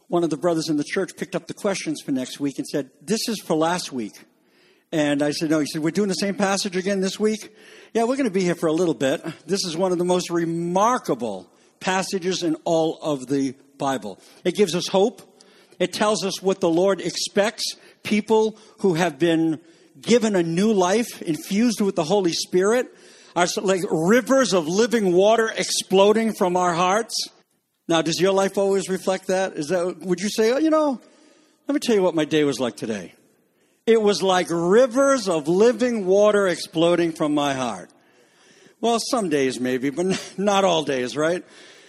one of the brothers in the church picked up the questions for next week and said, this is for last week. And I said, no. He said, we're doing the same passage again this week? Yeah, we're going to be here for a little bit. This is one of the most remarkable passages in all of the Bible. It gives us hope. It tells us what the Lord expects. People who have been given a new life, infused with the Holy Spirit, are like rivers of living water exploding from our hearts. Now, does your life always reflect that? Would you say, let me tell you what my day was like today. It was like rivers of living water exploding from my heart. Well, some days maybe, but not all days, right?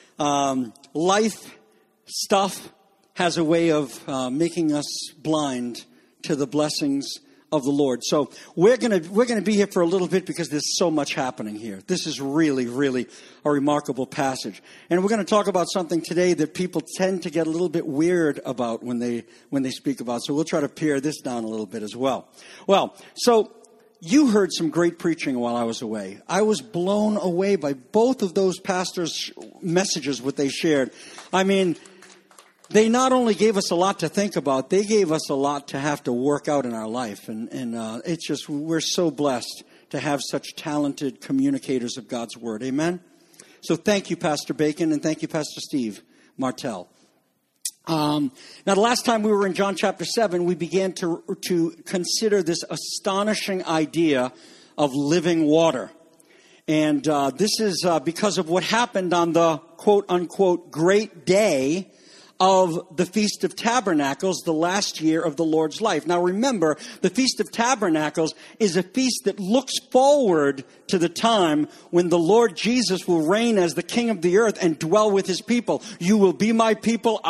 Life stuff has a way of making us blind to the blessings of the Lord. So we're gonna be here for a little bit because there's so much happening here. This is really, really a remarkable passage. And we're going to talk about something today that people tend to get a little bit weird about when they speak about. So we'll try to pare this down a little bit as well. Well, so you heard some great preaching while I was away. I was blown away by both of those pastors' messages, what they shared. I mean, they not only gave us a lot to think about, they gave us a lot to have to work out in our life. And it's just, we're so blessed to have such talented communicators of God's Word. Amen? So thank you, Pastor Bacon, and thank you, Pastor Steve Martell. Now, the last time we were in John chapter 7, we began to consider this astonishing idea of living water. And this is because of what happened on the quote-unquote great day of the Feast of Tabernacles, the last year of the Lord's life. Now remember, the Feast of Tabernacles is a feast that looks forward to the time when the Lord Jesus will reign as the King of the earth and dwell with his people. You will be my people,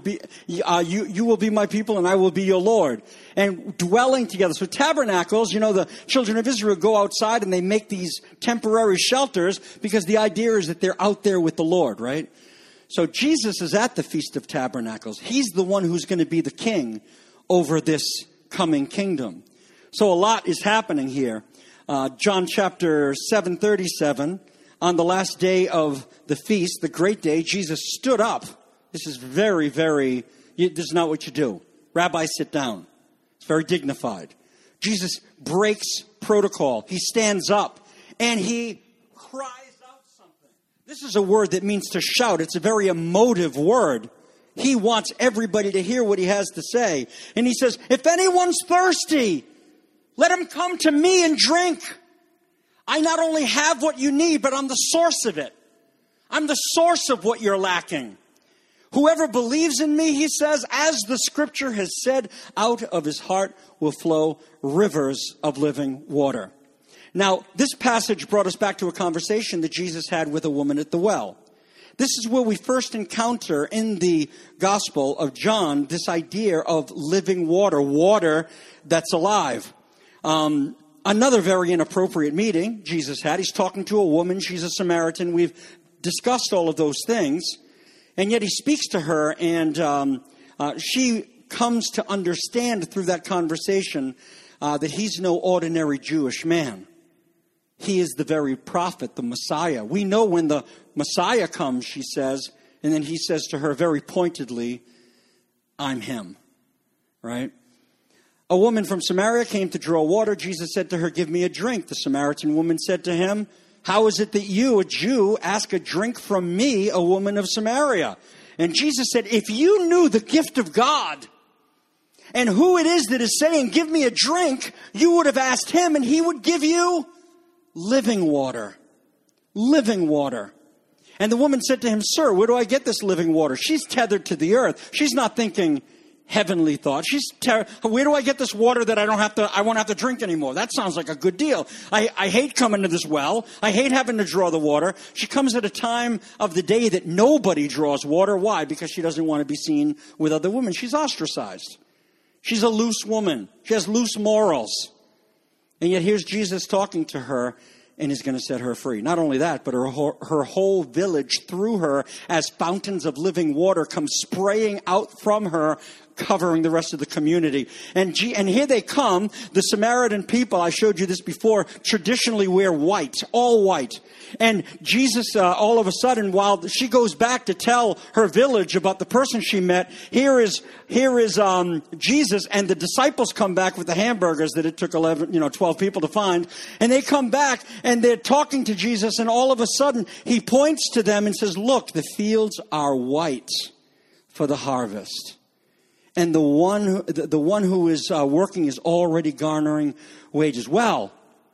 you will be my people, and I will be your Lord. And dwelling together. So tabernacles, the children of Israel go outside and they make these temporary shelters because the idea is that they're out there with the Lord, right? So Jesus is at the Feast of Tabernacles. He's the one who's going to be the king over this coming kingdom. So a lot is happening here. John chapter 7:37, on the last day of the feast, the great day, Jesus stood up. This is very, very, this is not what you do. Rabbi, sit down. It's very dignified. Jesus breaks protocol. He stands up and he cries. This is a word that means to shout. It's a very emotive word. He wants everybody to hear what he has to say. And he says, if anyone's thirsty, let him come to me and drink. I not only have what you need, but I'm the source of it. I'm the source of what you're lacking. Whoever believes in me, he says, as the scripture has said, out of his heart will flow rivers of living water. Now, this passage brought us back to a conversation that Jesus had with a woman at the well. This is where we first encounter in the Gospel of John this idea of living water, water that's alive. Another very inappropriate meeting Jesus had. He's talking to a woman. She's a Samaritan. We've discussed all of those things. And yet he speaks to her, and she comes to understand through that conversation that he's no ordinary Jewish man. He is the very prophet, the Messiah. We know when the Messiah comes, she says, and then he says to her very pointedly, I'm him, right? A woman from Samaria came to draw water. Jesus said to her, give me a drink. The Samaritan woman said to him, how is it that you, a Jew, ask a drink from me, a woman of Samaria? And Jesus said, if you knew the gift of God and who it is that is saying, give me a drink, you would have asked him and he would give you living water. Living water. And the woman said to him, sir, where do I get this living water? She's tethered to the earth. She's not thinking heavenly thoughts. Where do I get this water that I won't have to drink anymore? That sounds like a good deal. I hate coming to this well. I hate having to draw the water. She comes at a time of the day that nobody draws water. Why? Because she doesn't want to be seen with other women. She's ostracized. She's a loose woman. She has loose morals. And yet here's Jesus talking to her, and he's going to set her free. Not only that, but her whole village through her, as fountains of living water come spraying out from her, covering the rest of the community. And here they come. The Samaritan people, I showed you this before, traditionally wear white, all white. And Jesus, all of a sudden, while she goes back to tell her village about the person she met, here is Jesus, and the disciples come back with the hamburgers that it took 12 people to find. And they come back and they're talking to Jesus, and all of a sudden he points to them and says, look, the fields are white for the harvest. And the one who is working is already garnering wages. Well,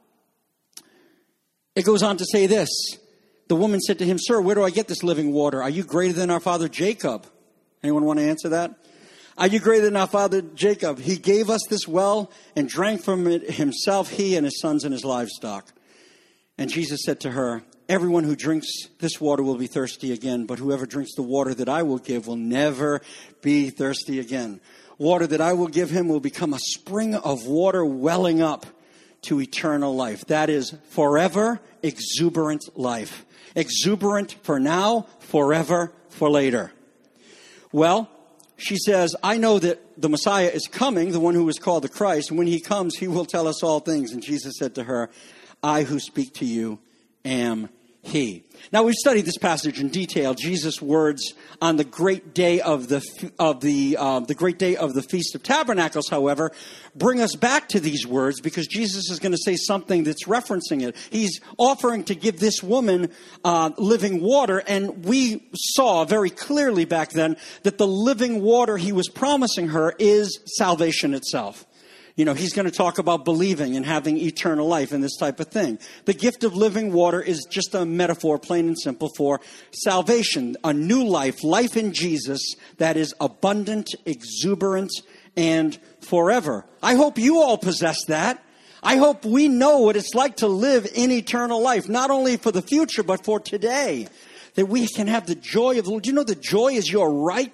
it goes on to say this. The woman said to him, sir, where do I get this living water? Are you greater than our father Jacob? Anyone want to answer that? Are you greater than our father Jacob? He gave us this well and drank from it himself, he and his sons and his livestock. And Jesus said to her, everyone who drinks this water will be thirsty again, but whoever drinks the water that I will give will never be thirsty again. Water that I will give him will become a spring of water welling up to eternal life. That is forever exuberant life. Exuberant for now, forever for later. Well, she says, I know that the Messiah is coming, the one who is called the Christ. And when he comes, he will tell us all things. And Jesus said to her, I who speak to you am he. Now, we've studied this passage in detail. Jesus' words on the great day of the great day of the Feast of Tabernacles, however, bring us back to these words because Jesus is going to say something that's referencing it. He's offering to give this woman living water, and we saw very clearly back then that the living water he was promising her is salvation itself. You know, he's going to talk about believing and having eternal life and this type of thing. The gift of living water is just a metaphor, plain and simple, for salvation, a new life, life in Jesus that is abundant, exuberant, and forever. I hope you all possess that. I hope we know what it's like to live in eternal life, not only for the future, but for today. That we can have the joy of the Lord. Do you know the joy is your right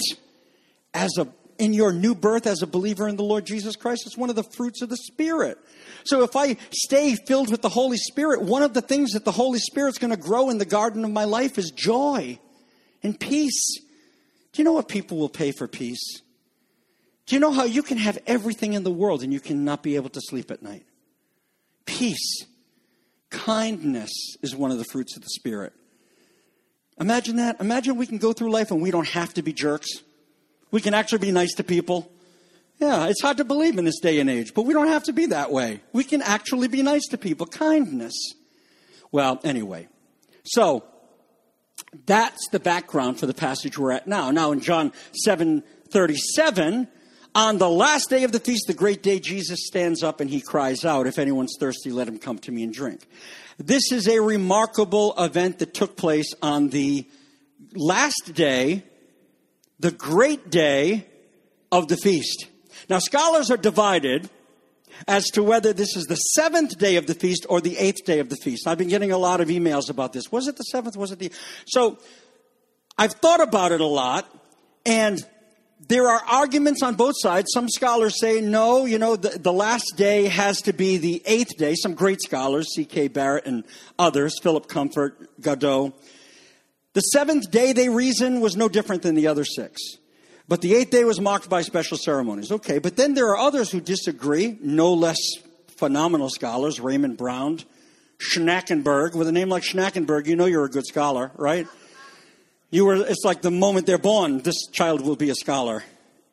in your new birth as a believer in the Lord Jesus Christ? It's one of the fruits of the Spirit. So if I stay filled with the Holy Spirit, one of the things that the Holy Spirit's going to grow in the garden of my life is joy and peace. Do you know what people will pay for peace? Do you know how you can have everything in the world and you cannot be able to sleep at night? Peace. Kindness is one of the fruits of the Spirit. Imagine that. Imagine we can go through life and we don't have to be jerks. We can actually be nice to people. Yeah, it's hard to believe in this day and age, but we don't have to be that way. We can actually be nice to people. Kindness. Well, anyway. So, that's the background for the passage we're at now. Now, in John 7:37, on the last day of the feast, the great day, Jesus stands up and he cries out, if anyone's thirsty, let him come to me and drink. This is a remarkable event that took place on the last day, the great day of the feast. Now, scholars are divided as to whether this is the 7th day of the feast or the 8th day of the feast. I've been getting a lot of emails about this. Was it the 7th? Was it the... So, I've thought about it a lot, and there are arguments on both sides. Some scholars say, no, the last day has to be the 8th day. Some great scholars, C.K. Barrett and others, Philip Comfort, Godot. The 7th day, they reason, was no different than the other 6. But the 8th day was marked by special ceremonies. Okay, but then there are others who disagree, no less phenomenal scholars, Raymond Brown, Schnackenberg. With a name like Schnackenberg, you know you're a good scholar, right? It's like the moment they're born, this child will be a scholar.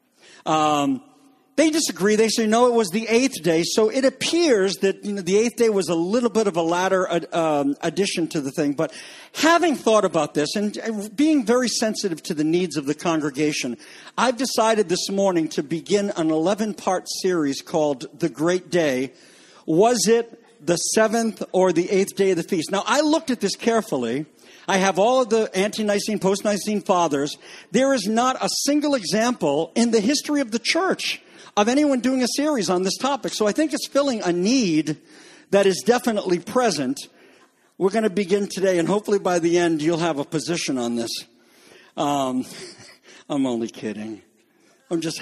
They disagree. They say, no, it was the 8th day. So it appears that the 8th day was a little bit of a latter addition to the thing. But having thought about this and being very sensitive to the needs of the congregation, I've decided this morning to begin an 11-part series called The Great Day. Was it the 7th or the 8th day of the feast? Now, I looked at this carefully. I have all of the ante-Nicene, post-Nicene fathers. There is not a single example in the history of the church of anyone doing a series on this topic. So I think it's filling a need that is definitely present. We're going to begin today, and hopefully by the end you'll have a position on this. I'm only kidding. I'm just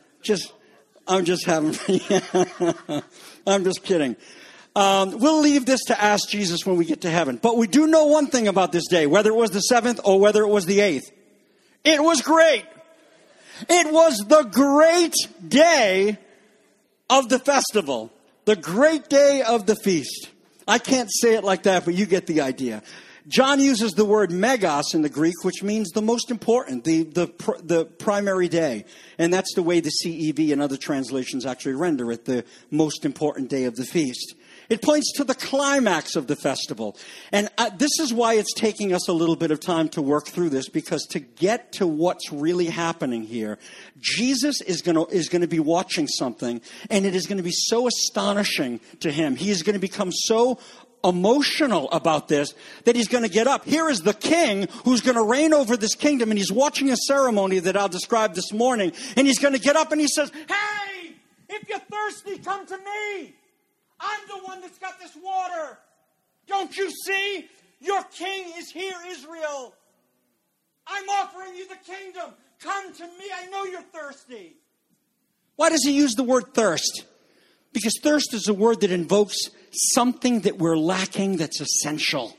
kidding. We'll leave this to ask Jesus when we get to heaven. But we do know one thing about this day, whether it was the 7th or whether it was the 8th. It was great. It was the great day of the festival. The great day of the feast. I can't say it like that, but you get the idea. John uses the word megas in the Greek, which means the most important, the primary day. And that's the way the CEV and other translations actually render it, the most important day of the feast. It points to the climax of the festival. And this is why it's taking us a little bit of time to work through this, because to get to what's really happening here, Jesus is going to be watching something, and it is going to be so astonishing to him. He is going to become so emotional about this that he's going to get up. Here is the king who's going to reign over this kingdom, and he's watching a ceremony that I'll describe this morning, and he's going to get up and he says, "Hey, if you're thirsty, come to me. I'm the one that's got this water. Don't you see? Your king is here, Israel. I'm offering you the kingdom. Come to me. I know you're thirsty." Why does he use the word thirst? Because thirst is a word that invokes something that we're lacking that's essential.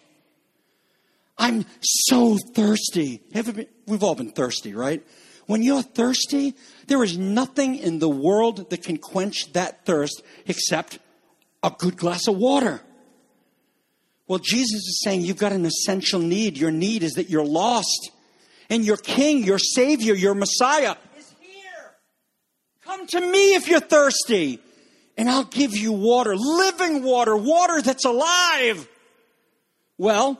I'm so thirsty. We've all been thirsty, right? When you're thirsty, there is nothing in the world that can quench that thirst except a good glass of water. Well, Jesus is saying you've got an essential need. Your need is that you're lost. And your king, your savior, your Messiah is here. Come to me if you're thirsty, and I'll give you water, living water, water that's alive. Well,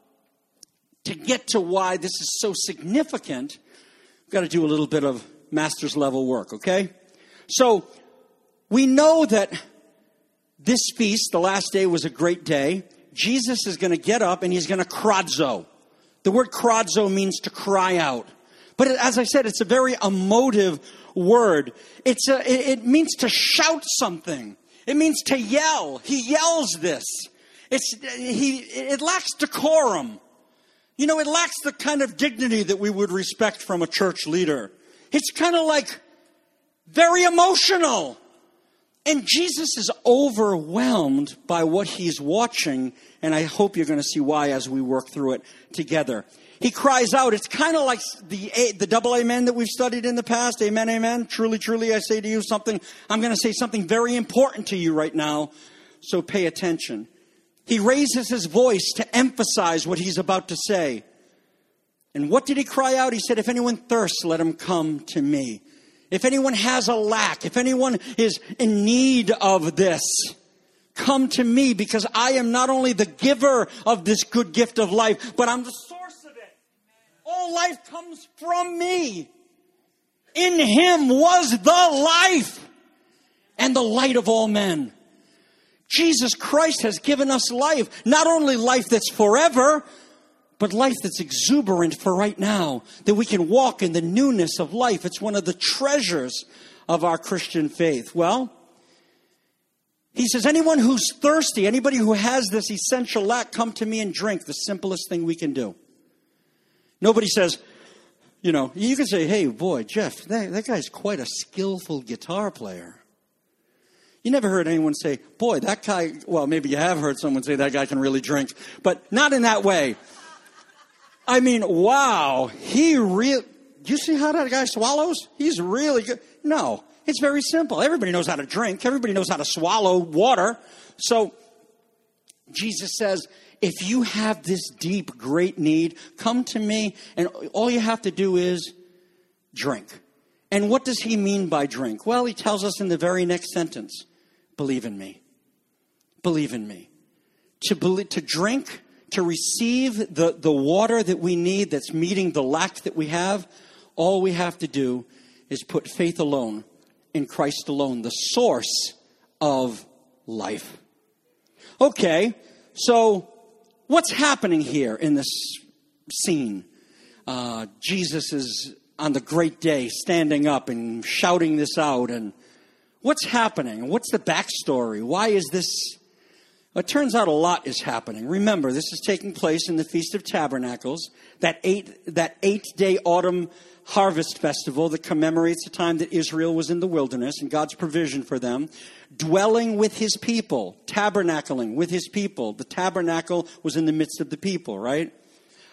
to get to why this is so significant, we've got to do a little bit of master's level work, okay? So we know that this feast, the last day, was a great day. Jesus is going to get up and he's going to kradzo. The word kradzo means to cry out. But as I said, it's a very emotive word. It means to shout something. It means to yell. He yells this. It lacks decorum. You know, it lacks the kind of dignity that we would respect from a church leader. It's kind of like very emotional. And Jesus is overwhelmed by what he's watching, and I hope you're going to see why as we work through it together. He cries out. It's kind of like the double amen that we've studied in the past. Amen, amen. Truly, truly, I say to you something. I'm going to say something very important to you right now, so pay attention. He raises his voice to emphasize what he's about to say. And what did he cry out? He said, "If anyone thirsts, let him come to me." If anyone has a lack, if anyone is in need of this, come to me, because I am not only the giver of this good gift of life, but I'm the source of it. All life comes from me. In him was the life and the light of all men. Jesus Christ has given us life, not only life that's forever, but life that's exuberant for right now, that we can walk in the newness of life. It's one of the treasures of our Christian faith. Well, he says, anyone who's thirsty, anybody who has this essential lack, come to me and drink. The simplest thing we can do. Nobody says, you know, you can say, "Hey, boy, Jeff, that guy's quite a skillful guitar player." You never heard anyone say, "Boy, that guy," well, maybe you have heard someone say that guy can really drink, but not in that way. I mean, wow, do you see how that guy swallows? He's really good. No, it's very simple. Everybody knows how to drink. Everybody knows how to swallow water. So Jesus says, if you have this deep, great need, come to me, and all you have to do is drink. And what does he mean by drink? Well, he tells us in the very next sentence, believe in me. Believe in me. To drink, to receive the water that we need that's meeting the lack that we have, all we have to do is put faith alone in Christ alone, the source of life. Okay, so what's happening here in this scene? Jesus is on the great day standing up and shouting this out. And what's happening? What's the backstory? Why is this? It turns out a lot is happening. Remember, this is taking place in the Feast of Tabernacles, that eight-day autumn harvest festival that commemorates the time that Israel was in the wilderness and God's provision for them, dwelling with his people, tabernacling with his people. The tabernacle was in the midst of the people, right?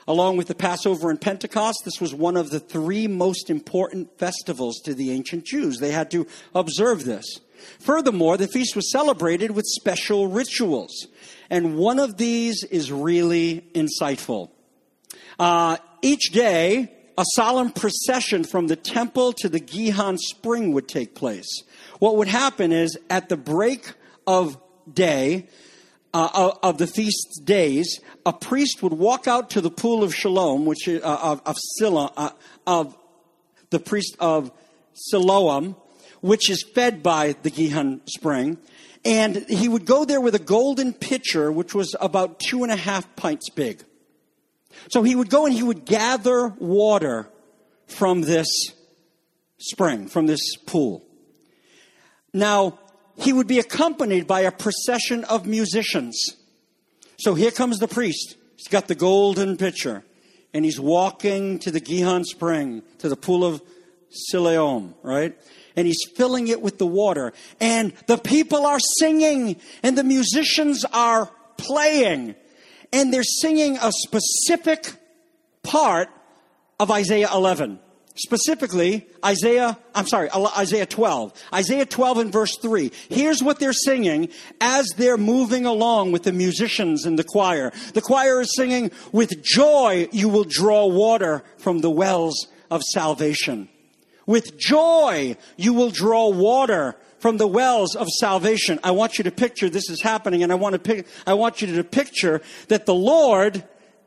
Along with the Passover and Pentecost, this was one of the three most important festivals to the ancient Jews. They had to observe this. Furthermore, the feast was celebrated with special rituals. And one of these is really insightful. Each day, a solemn procession from the temple to the Gihon spring would take place. What would happen is, at the break of day, of the feast days, a priest would walk out to the pool of Siloam, which is of the priest of Siloam, which is fed by the Gihon spring, and he would go there with a golden pitcher, which was about 2.5 pints big. So he would go and he would gather water from this spring, from this pool. Now, he would be accompanied by a procession of musicians. So here comes the priest. He's got the golden pitcher, and he's walking to the Gihon spring, to the pool of Siloam, right? And he's filling it with the water. And the people are singing, and the musicians are playing. And they're singing a specific part of Isaiah 11. Specifically, Isaiah 12. Isaiah 12 and verse 3. Here's what they're singing as they're moving along with the musicians in the choir. The choir is singing, "With joy you will draw water from the wells of salvation." With joy you will draw water from the wells of salvation. I want you to picture this is happening, and I want you to picture that the Lord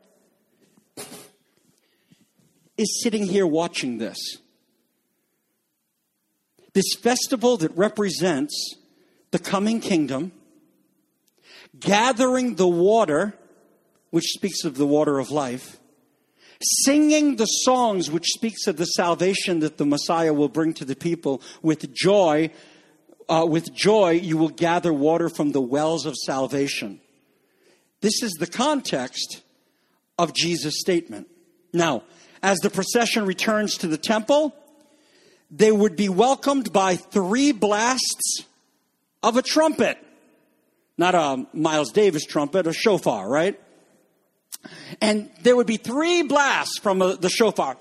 is sitting here watching this. This festival that represents the coming kingdom, gathering the water, which speaks of the water of life, singing the songs which speaks of the salvation that the Messiah will bring to the people. With joy you will gather water from the wells of salvation. This is the context of Jesus' statement. Now, as the procession returns to the temple, they would be welcomed by 3 blasts of a trumpet. Not a Miles Davis trumpet, a shofar, right? And there would be 3 blasts from the shofar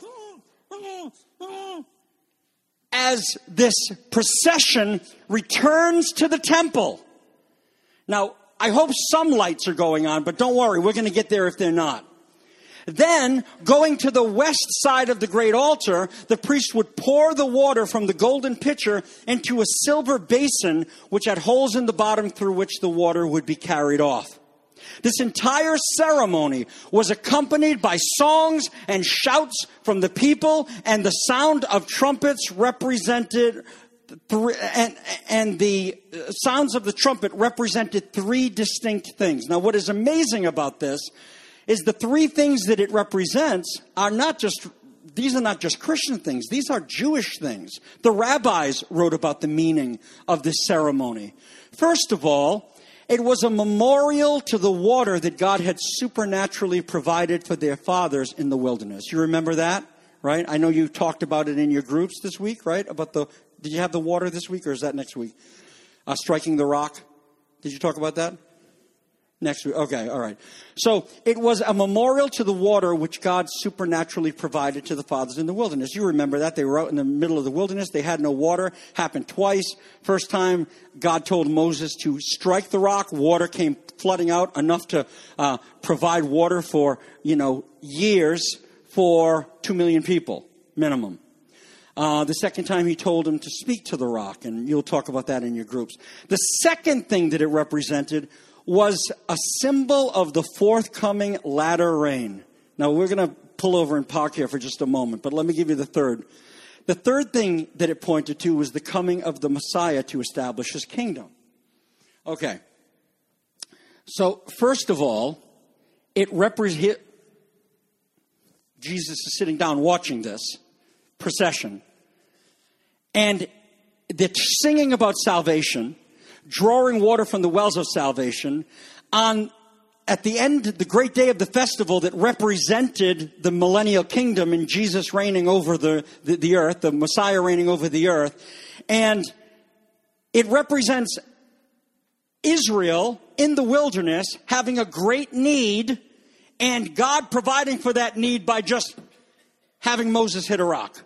as this procession returns to the temple. Now, I hope some lights are going on, but don't worry, we're going to get there if they're not. Then, going to the west side of the great altar, the priest would pour the water from the golden pitcher into a silver basin, which had holes in the bottom through which the water would be carried off. This entire ceremony was accompanied by songs and shouts from the people, and the sound of trumpets represented and the sounds of the trumpet represented 3 distinct things. Now, what is amazing about this is the 3 things that it represents are not just Christian things. These are Jewish things. The rabbis wrote about the meaning of this ceremony. First of all, it was a memorial to the water that God had supernaturally provided for their fathers in the wilderness. You remember that, right? I know you talked about it in your groups this week, right? Did you have the water this week, or is that next week? Striking the rock. Did you talk about that? Next week. Okay, all right. So it was a memorial to the water which God supernaturally provided to the fathers in the wilderness. You remember that. They were out in the middle of the wilderness. They had no water. Happened twice. First time, God told Moses to strike the rock. Water came flooding out, enough to provide water for, years for 2 million people, minimum. The second time he told him to speak to the rock, and you'll talk about that in your groups. The second thing that it represented was a symbol of the forthcoming latter rain. Now, we're going to pull over and park here for just a moment, but let me give you the third. The third thing that it pointed to was the coming of the Messiah to establish his kingdom. Okay. So, first of all, Jesus is sitting down watching this procession, and they're singing about salvation, drawing water from the wells of salvation. At the end, the great day of the festival that represented the millennial kingdom and Jesus reigning over the earth, the Messiah reigning over the earth. And it represents Israel in the wilderness having a great need and God providing for that need by just having Moses hit a rock.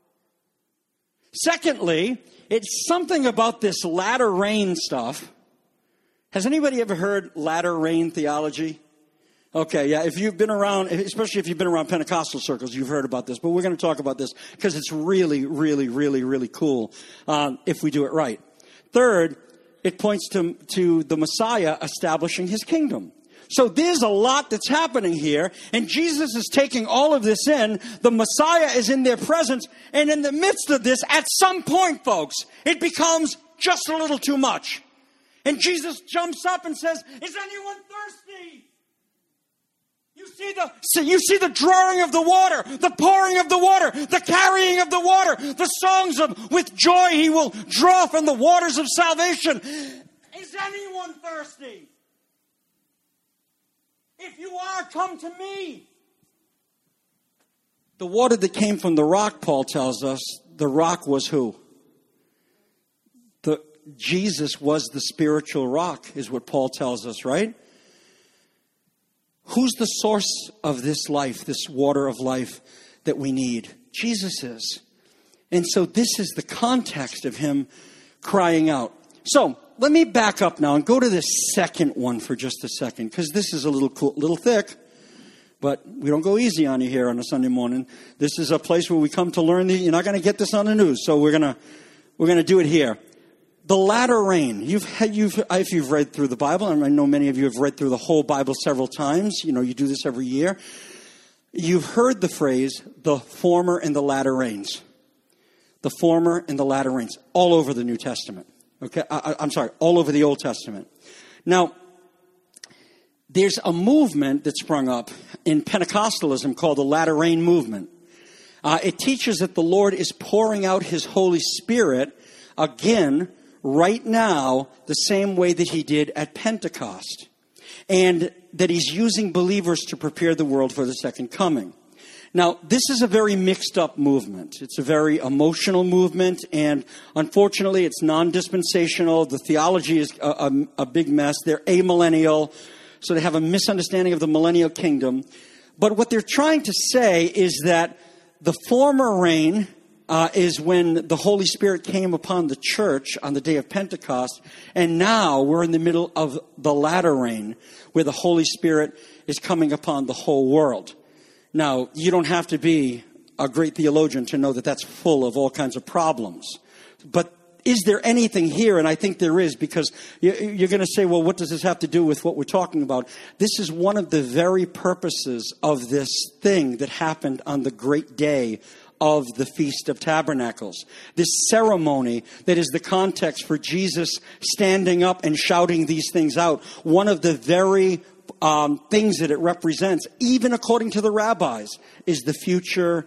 Secondly, it's something about this latter rain stuff. Has anybody ever heard latter rain theology? Okay, yeah, if you've been around, especially if you've been around Pentecostal circles, you've heard about this. But we're going to talk about this because it's really, really, really, really cool if we do it right. Third, it points to the Messiah establishing his kingdom. So there's a lot that's happening here, and Jesus is taking all of this in. The Messiah is in their presence, and in the midst of this, at some point, folks, it becomes just a little too much. And Jesus jumps up and says, "Is anyone thirsty?" You see the drawing of the water, the pouring of the water, the carrying of the water, the songs of with joy he will draw from the waters of salvation. Is anyone thirsty? If you are, come to me. The water that came from the rock, Paul tells us, the rock was who? Jesus was the spiritual rock, is what Paul tells us, right? Who's the source of this life, this water of life that we need? Jesus is. And so this is the context of him crying out. So let me back up now and go to this second one for just a second, because this is a little thick, but we don't go easy on you here on a Sunday morning. This is a place where we come to learn. You're not going to get this on the news, so we're going to do it here. The latter rain. If you've read through the Bible, and I know many of you have read through the whole Bible several times. You know, you do this every year. You've heard the phrase, the former and the latter rains. The former and the latter rains. All over the New Testament. Okay, all over the Old Testament. Now, there's a movement that sprung up in Pentecostalism called the latter rain movement. It teaches that the Lord is pouring out his Holy Spirit again right now the same way that he did at Pentecost, and that he's using believers to prepare the world for the second coming. Now, this is a very mixed up movement. It's a very emotional movement, and unfortunately it's non-dispensational. The theology is a big mess. They're amillennial, so they have a misunderstanding of the millennial kingdom. But what they're trying to say is that the former rain is when the Holy Spirit came upon the church on the day of Pentecost. And now we're in the middle of the latter rain, where the Holy Spirit is coming upon the whole world. Now, you don't have to be a great theologian to know that that's full of all kinds of problems. But is there anything here? And I think there is, because you're going to say, well, what does this have to do with what we're talking about? This is one of the very purposes of this thing that happened on the great day of the Feast of Tabernacles. This ceremony that is the context for Jesus standing up and shouting these things out. One of the very things that it represents, even according to the rabbis, is the future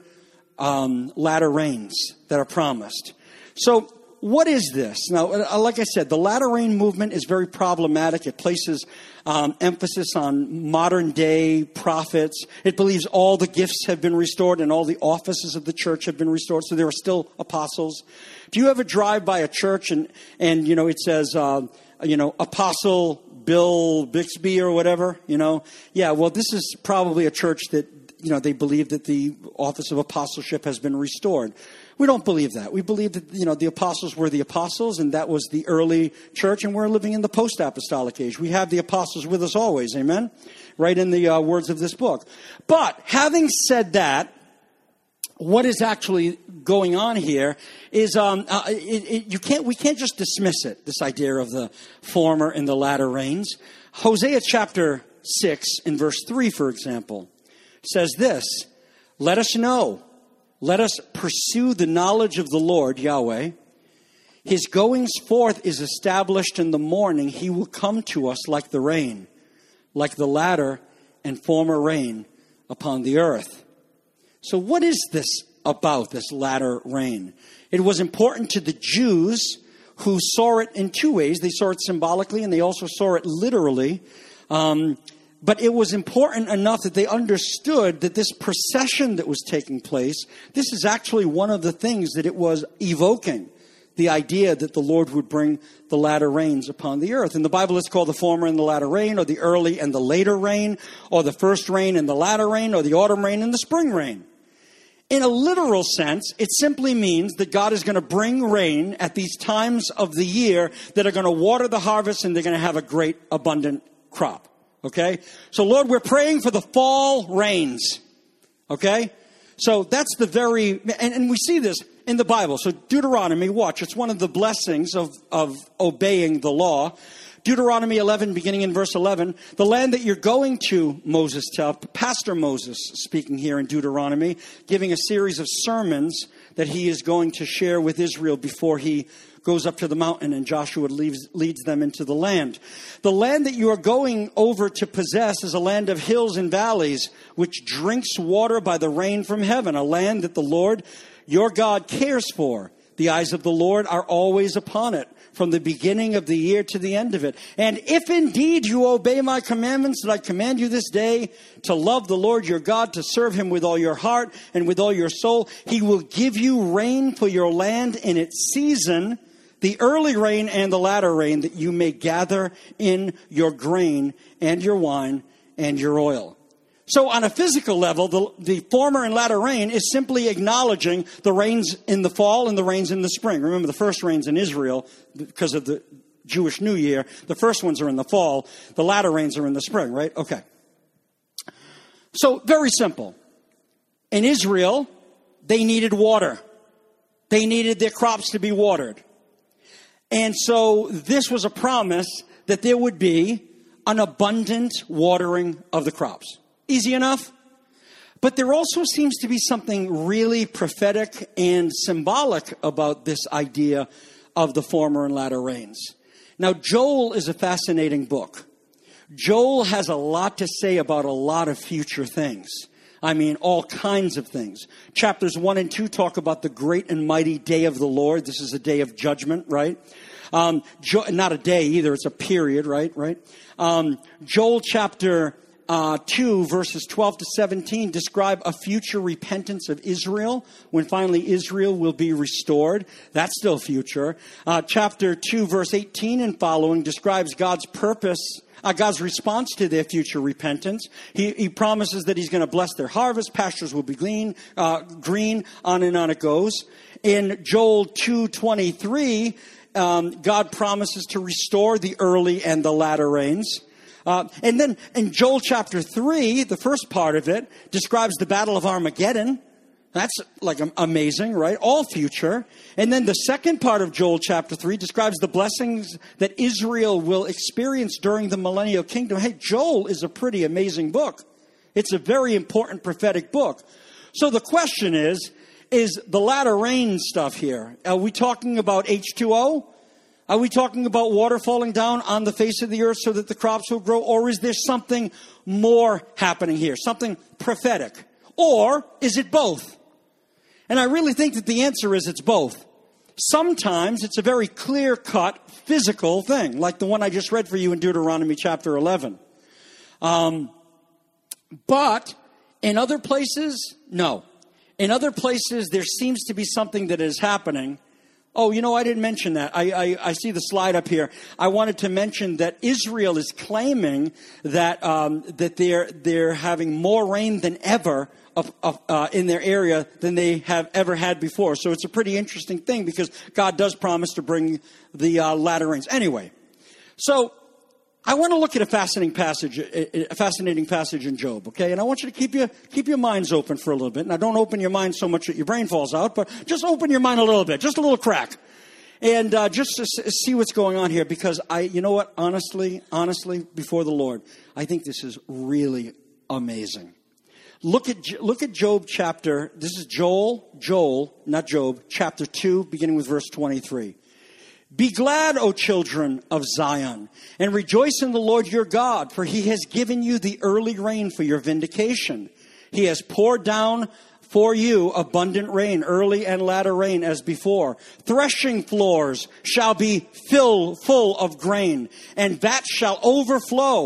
latter rains that are promised. So what is this? Now, like I said, the latter rain movement is very problematic. It places emphasis on modern day prophets. It believes all the gifts have been restored and all the offices of the church have been restored. So there are still apostles. If you ever drive by a church and you know, it says, Apostle Bill Bixby or whatever, yeah, well, this is probably a church that, they believe that the office of apostleship has been restored. We don't believe that. We believe that, the apostles were the apostles, and that was the early church, and we're living in the post-apostolic age. We have the apostles with us always, amen? Right in the words of this book. But having said that, what is actually going on here is we can't just dismiss it, this idea of the former and the latter rains. Hosea chapter 6 in verse 3, for example, says this: "Let us know. Let us pursue the knowledge of the Lord, Yahweh. His goings forth is established in the morning. He will come to us like the rain, like the latter and former rain upon the earth." So what is this about, this latter rain? It was important to the Jews, who saw it in two ways. They saw it symbolically, and they also saw it literally. But it was important enough that they understood that this procession that was taking place, this is actually one of the things that it was evoking. the idea that the Lord would bring the latter rains upon the earth. In the Bible, it's called the former and the latter rain, or the early and the later rain, or the first rain and the latter rain, or the autumn rain and the spring rain. In a literal sense, it simply means that God is going to bring rain at these times of the year that are going to water the harvest, and they're going to have a great abundant crop. Okay? So Lord, we're praying for the fall rains. Okay? So that's the very, and we see this in the Bible. So Deuteronomy, watch, it's one of the blessings of obeying the law. Deuteronomy 11, beginning in verse 11, the land that you're going to, Moses tells, Pastor Moses speaking here in Deuteronomy, giving a series of sermons that he is going to share with Israel before he goes up to the mountain and Joshua leads them into the land. The land that you are going over to possess is a land of hills and valleys, which drinks water by the rain from heaven, a land that the Lord your God cares for. The eyes of the Lord are always upon it, from the beginning of the year to the end of it. And if indeed you obey my commandments that I command you this day, to love the Lord your God, to serve him with all your heart and with all your soul, he will give you rain for your land in its season, the early rain and the latter rain, that you may gather in your grain and your wine and your oil. So on a physical level, the former and latter rain is simply acknowledging the rains in the fall and the rains in the spring. Remember, the first rains in Israel, because of the Jewish New Year, the first ones are in the fall. The latter rains are in the spring, right? Okay. So very simple. In Israel, they needed water. They needed their crops to be watered. And so this was a promise that there would be an abundant watering of the crops. Easy enough? But there also seems to be something really prophetic and symbolic about this idea of the former and latter rains. Now, Joel is a fascinating book. Joel has a lot to say about a lot of future things. I mean, all kinds of things. Chapters 1 and 2 talk about the great and mighty day of the Lord. This is a day of judgment, right? Not a day either. It's a period, right? Joel chapter 2 verses 12 to 17 describe a future repentance of Israel when finally Israel will be restored. That's still future. Chapter 2 verse 18 and following describes God's purpose, God's response to their future repentance. He promises that he's going to bless their harvest. Pastures will be green, on and on it goes. In Joel 2:23, God promises to restore the early and the latter rains. And then in Joel chapter 3, the first part of it describes the battle of Armageddon. That's like amazing, right? All future. And then the second part of Joel chapter 3 describes the blessings that Israel will experience during the millennial kingdom. Hey, Joel is a pretty amazing book. It's a very important prophetic book. So the question is the latter rain stuff here, are we talking about H2O? Are we talking about water falling down on the face of the earth so that the crops will grow? Or is there something more happening here, something prophetic? Or is it both? And I really think that the answer is it's both. Sometimes it's a very clear-cut physical thing, like the one I just read for you in Deuteronomy chapter 11. But in other places, no. In other places, there seems to be something that is happening. Oh, I didn't mention that. I see the slide up here. I wanted to mention that Israel is claiming that they're having more rain than ever in their area than they have ever had before. So it's a pretty interesting thing because God does promise to bring the latter rains. Anyway, so I want to look at a fascinating passage in Job, okay? And I want you to keep your minds open for a little bit. Now, don't open your mind so much that your brain falls out, but just open your mind a little bit, just a little crack. And just to see what's going on here, because you know what? Honestly, before the Lord, I think this is really amazing. Look at Job chapter, this is Joel, not Job, chapter 2, beginning with verse 23. Be glad, O children of Zion, and rejoice in the Lord your God, for he has given you the early rain for your vindication. He has poured down for you abundant rain, early and latter rain as before. Threshing floors shall be full of grain, and vats shall overflow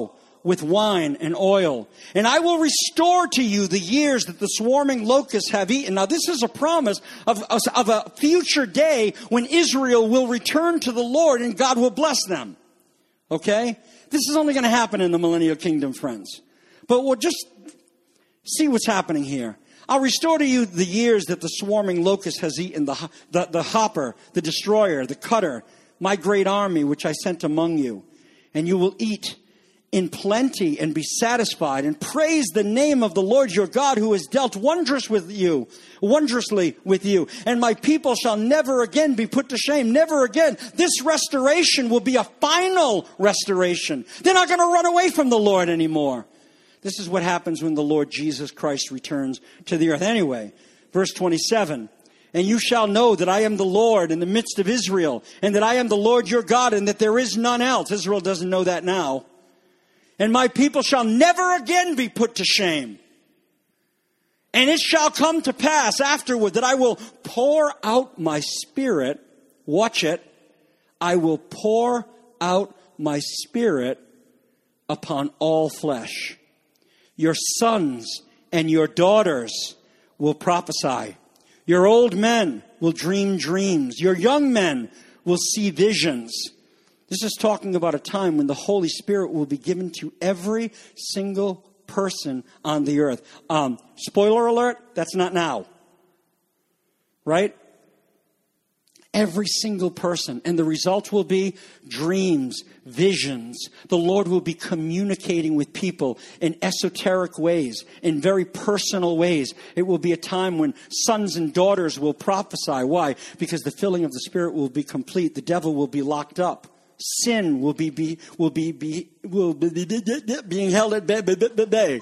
with wine and oil. And I will restore to you the years that the swarming locusts have eaten. Now this is a promise of a future day when Israel will return to the Lord and God will bless them. Okay? This is only going to happen in the millennial kingdom, friends. But we'll just see what's happening here. I'll restore to you the years that the swarming locust has eaten, the hopper, the destroyer, the cutter, my great army which I sent among you. And you will eat in plenty and be satisfied, and praise the name of the Lord your God, who has dealt wondrously with you. And my people shall never again be put to shame. Never again. This restoration will be a final restoration. They're not going to run away from the Lord anymore. This is what happens when the Lord Jesus Christ returns to the earth. Anyway, verse 27. And you shall know that I am the Lord in the midst of Israel, and that I am the Lord your God, and that there is none else. Israel doesn't know that now. And my people shall never again be put to shame. And it shall come to pass afterward that I will pour out my spirit. Watch it. I will pour out my spirit upon all flesh. Your sons and your daughters will prophesy. Your old men will dream dreams. Your young men will see visions. This is talking about a time when the Holy Spirit will be given to every single person on the earth. Spoiler alert, that's not now. Right? Every single person. And the result will be dreams, visions. The Lord will be communicating with people in esoteric ways, in very personal ways. It will be a time when sons and daughters will prophesy. Why? Because the filling of the Spirit will be complete. The devil will be locked up. Sin will be being held at bay.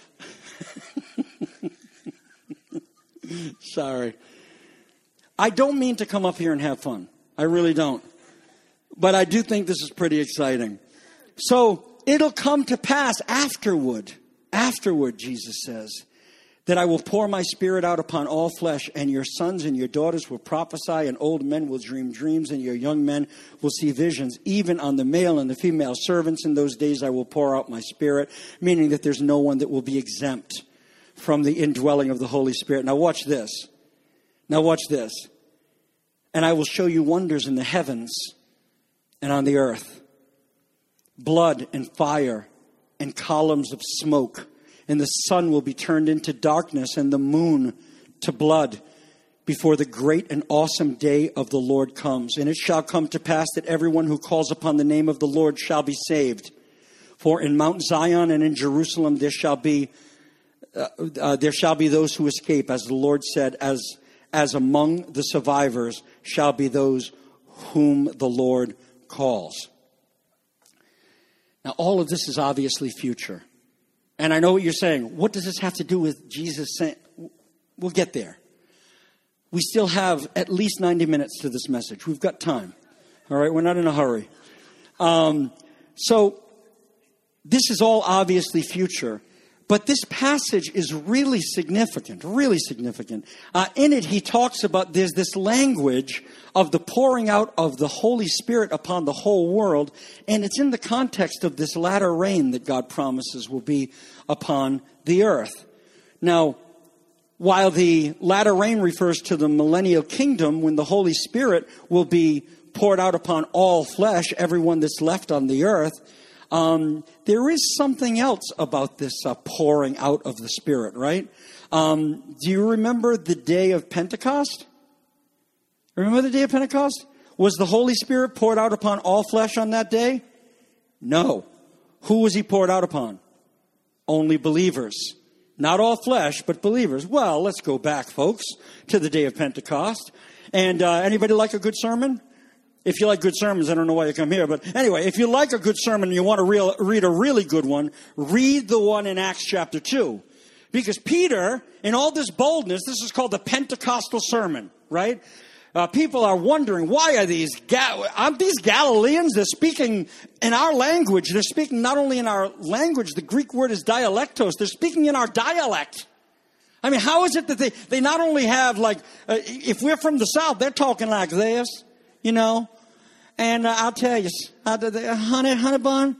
Sorry. I don't mean to come up here and have fun. I really don't. But I do think this is pretty exciting. So it'll come to pass afterward, Jesus says, that I will pour my spirit out upon all flesh, and your sons and your daughters will prophesy, and old men will dream dreams, and your young men will see visions. Even on the male and the female servants in those days I will pour out my spirit, meaning that there's no one that will be exempt from the indwelling of the Holy Spirit. Now watch this. And I will show you wonders in the heavens and on the earth. Blood and fire and columns of smoke. And the sun will be turned into darkness and the moon to blood before the great and awesome day of the Lord comes. And it shall come to pass that everyone who calls upon the name of the Lord shall be saved. For in Mount Zion and in Jerusalem there shall be those who escape, as the Lord said, as among the survivors shall be those whom the Lord calls. Now, all of this is obviously future. And I know what you're saying. What does this have to do with Jesus saying? We'll get there. We still have at least 90 minutes to this message. We've got time. All right? We're not in a hurry. So this is all obviously future. But this passage is really significant, really significant. In it, he talks about there's this language of the pouring out of the Holy Spirit upon the whole world. And it's in the context of this latter rain that God promises will be upon the earth. Now, while the latter rain refers to the millennial kingdom, when the Holy Spirit will be poured out upon all flesh, everyone that's left on the earth, there is something else about this pouring out of the Spirit, right? Do you remember the day of Pentecost? Remember the day of Pentecost? Was the Holy Spirit poured out upon all flesh on that day? No. Who was he poured out upon? Only believers. Not all flesh, but believers. Well, let's go back, folks, to the day of Pentecost. And anybody like a good sermon? If you like good sermons, I don't know why you come here. But anyway, if you like a good sermon and you want to read a really good one, read the one in Acts chapter 2. Because Peter, in all this boldness, this is called the Pentecostal sermon, right? People are wondering, why are these Galileans? They're speaking in our language. They're speaking not only in our language, the Greek word is dialectos. They're speaking in our dialect. I mean, how is it that they not only have if we're from the South, they're talking like this. You know, and I'll tell you, honey bun,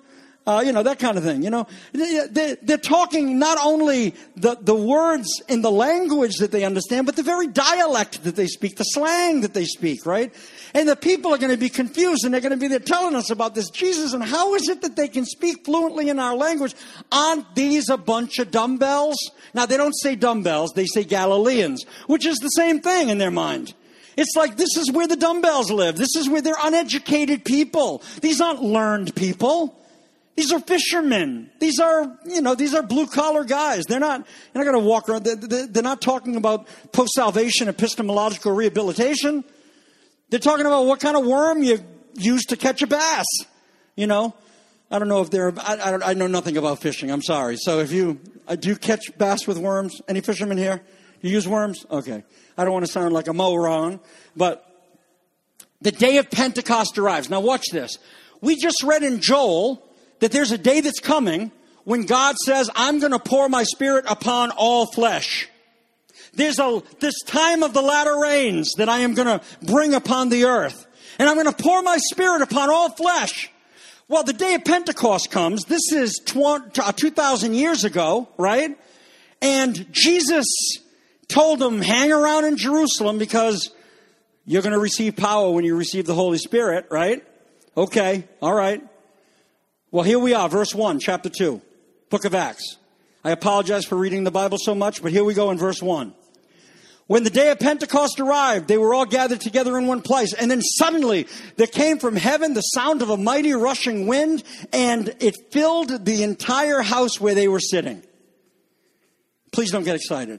That kind of thing, They're talking not only the words in the language that they understand, but the very dialect that they speak, the slang that they speak, right? And the people are going to be confused, and they're going to be there telling us about this Jesus, and how is it that they can speak fluently in our language? Aren't these a bunch of dumbbells? Now, they don't say dumbbells, they say Galileans, which is the same thing in their mind. It's like, this is where the dumbbells live. This is where they're uneducated people. These aren't learned people. These are fishermen. These are blue collar guys. You're not going to walk around. They're not talking about post-salvation epistemological rehabilitation. They're talking about what kind of worm you use to catch a bass. I don't know if I know nothing about fishing. I'm sorry. So if do you catch bass with worms? Any fishermen here? You use worms? Okay. I don't want to sound like a moron, but the day of Pentecost arrives. Now watch this. We just read in Joel that there's a day that's coming when God says, I'm going to pour my Spirit upon all flesh. There's this time of the latter rains that I am going to bring upon the earth. And I'm going to pour my Spirit upon all flesh. Well, the day of Pentecost comes. This is 2,000 years ago, right? And Jesus told them, hang around in Jerusalem because you're going to receive power when you receive the Holy Spirit, right? Okay, all right. Well, here we are, verse 1, chapter 2, book of Acts. I apologize for reading the Bible so much, but here we go in verse 1. When the day of Pentecost arrived, they were all gathered together in one place. And then suddenly there came from heaven the sound of a mighty rushing wind, and it filled the entire house where they were sitting. Please don't get excited.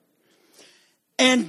And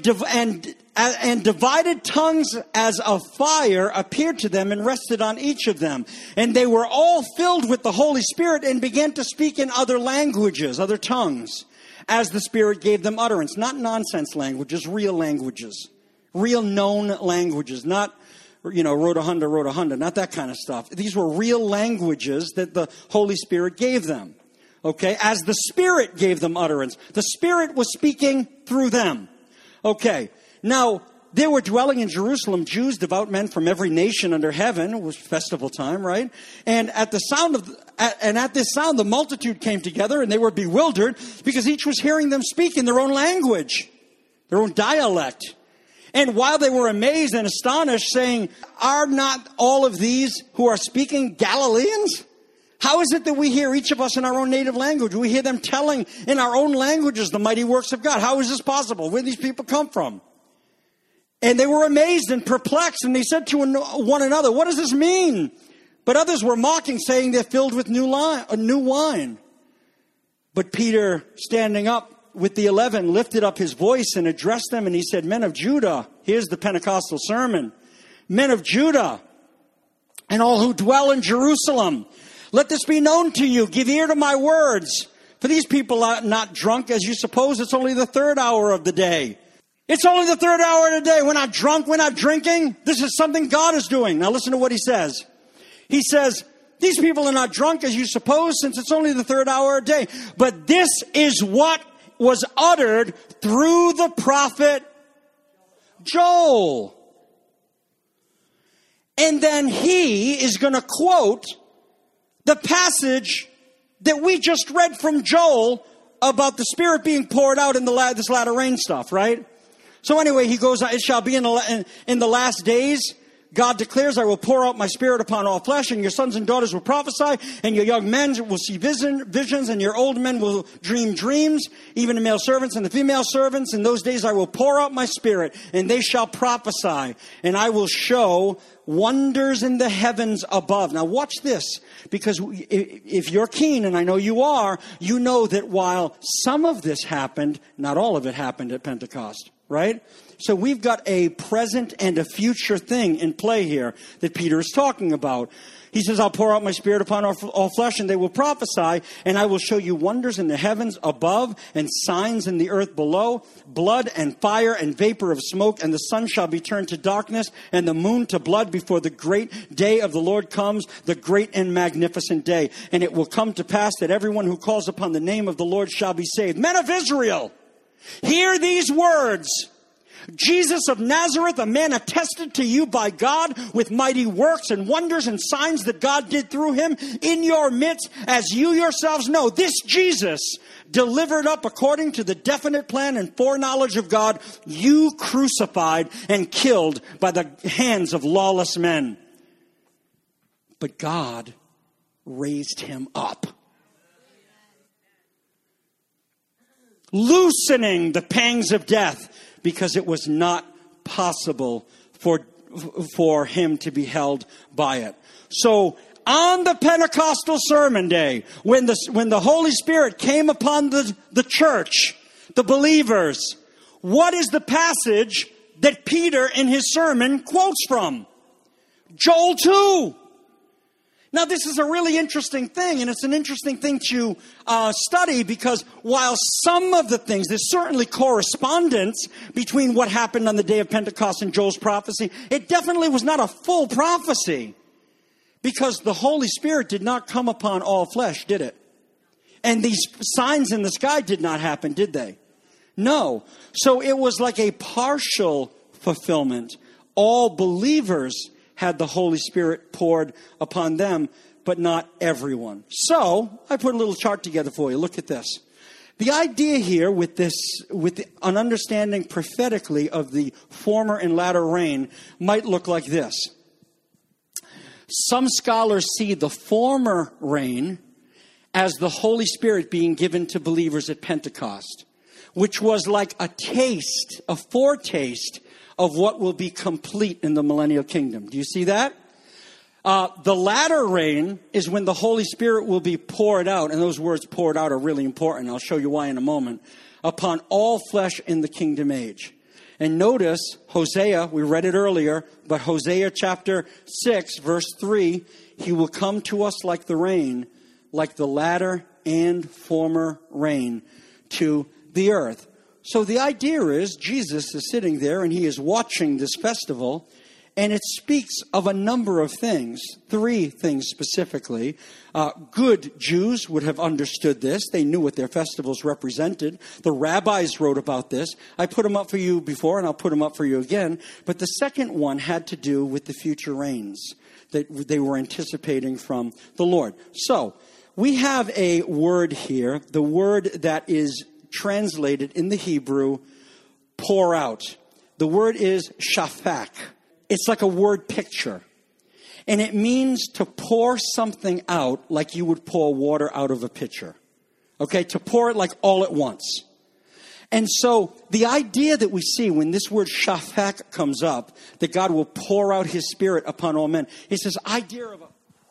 divided tongues as of fire appeared to them and rested on each of them. And they were all filled with the Holy Spirit and began to speak in other languages, other tongues, as the Spirit gave them utterance. Not nonsense languages, real languages. Real known languages. Not, rota hunda, not that kind of stuff. These were real languages that the Holy Spirit gave them. Okay? As the Spirit gave them utterance. The Spirit was speaking through them. Okay, now, there were dwelling in Jerusalem Jews, devout men from every nation under heaven. It was festival time, right? And at this sound, the multitude came together, and they were bewildered because each was hearing them speak in their own language, their own dialect. And while they were amazed and astonished, saying, are not all of these who are speaking Galileans? How is it that we hear each of us in our own native language? We hear them telling in our own languages the mighty works of God. How is this possible? Where do these people come from? And they were amazed and perplexed, and they said to one another, what does this mean? But others were mocking, saying they're filled with new wine. But Peter, standing up with the 11, lifted up his voice and addressed them, and he said, men of Judah, here's the Pentecostal sermon. Men of Judah, and all who dwell in Jerusalem, let this be known to you. Give ear to my words. For these people are not drunk as you suppose. It's only the third hour of the day. It's only the third hour of the day. We're not drunk. We're not drinking. This is something God is doing. Now listen to what he says. He says, these people are not drunk as you suppose, since it's only the third hour of the day. But this is what was uttered through the prophet Joel. And then he is going to quote the passage that we just read from Joel about the Spirit being poured out in this latter rain stuff, right? So anyway, he goes, it shall be in the last days, God declares, I will pour out my Spirit upon all flesh, and your sons and daughters will prophesy, and your young men will see visions, and your old men will dream dreams, even the male servants and the female servants. In those days I will pour out my Spirit, and they shall prophesy, and I will show wonders in the heavens above. Now watch this, because if you're keen, and I know you are, you know that while some of this happened, not all of it happened at Pentecost, right? So we've got a present and a future thing in play here that Peter is talking about. He says, I'll pour out my Spirit upon all flesh, and they will prophesy, and I will show you wonders in the heavens above and signs in the earth below, blood and fire and vapor of smoke, and the sun shall be turned to darkness and the moon to blood before the great day of the Lord comes, the great and magnificent day. And it will come to pass that everyone who calls upon the name of the Lord shall be saved. Men of Israel, hear these words. Jesus of Nazareth, a man attested to you by God with mighty works and wonders and signs that God did through him in your midst, as you yourselves know. This Jesus, delivered up according to the definite plan and foreknowledge of God, you crucified and killed by the hands of lawless men. But God raised him up, loosening the pangs of death, because it was not possible for him to be held by it. So on the Pentecostal sermon day, when the Holy Spirit came upon the church, the believers, what is the passage that Peter in his sermon quotes from? Joel 2. Now, this is a really interesting thing, and it's an interesting thing to study, because while some of the things, there's certainly correspondence between what happened on the day of Pentecost and Joel's prophecy, it definitely was not a full prophecy, because the Holy Spirit did not come upon all flesh, did it? And these signs in the sky did not happen, did they? No. So it was like a partial fulfillment. All believers had the Holy Spirit poured upon them, but not everyone. So I put a little chart together for you. Look at this. The idea here with an understanding prophetically of the former and latter rain might look like this. Some scholars see the former rain as the Holy Spirit being given to believers at Pentecost, which was like a taste, a foretaste of what will be complete in the millennial kingdom. Do you see that? The latter rain is when the Holy Spirit will be poured out, and those words poured out are really important. I'll show you why in a moment. Upon all flesh in the kingdom age. And notice Hosea, we read it earlier, but Hosea chapter 6, verse 3, he will come to us like the rain, like the latter and former rain to the earth. So the idea is Jesus is sitting there and he is watching this festival, and it speaks of a number of things, 3 things specifically. Good Jews would have understood this. They knew what their festivals represented. The rabbis wrote about this. I put them up for you before, and I'll put them up for you again. But the second one had to do with the future rains that they were anticipating from the Lord. So we have a word here, the word that is translated in the Hebrew, pour out. The word is shafak. It's like a word picture. And it means to pour something out like you would pour water out of a pitcher. Okay, to pour it like all at once. And so the idea that we see when this word shafak comes up, that God will pour out his Spirit upon all men, it's this idea of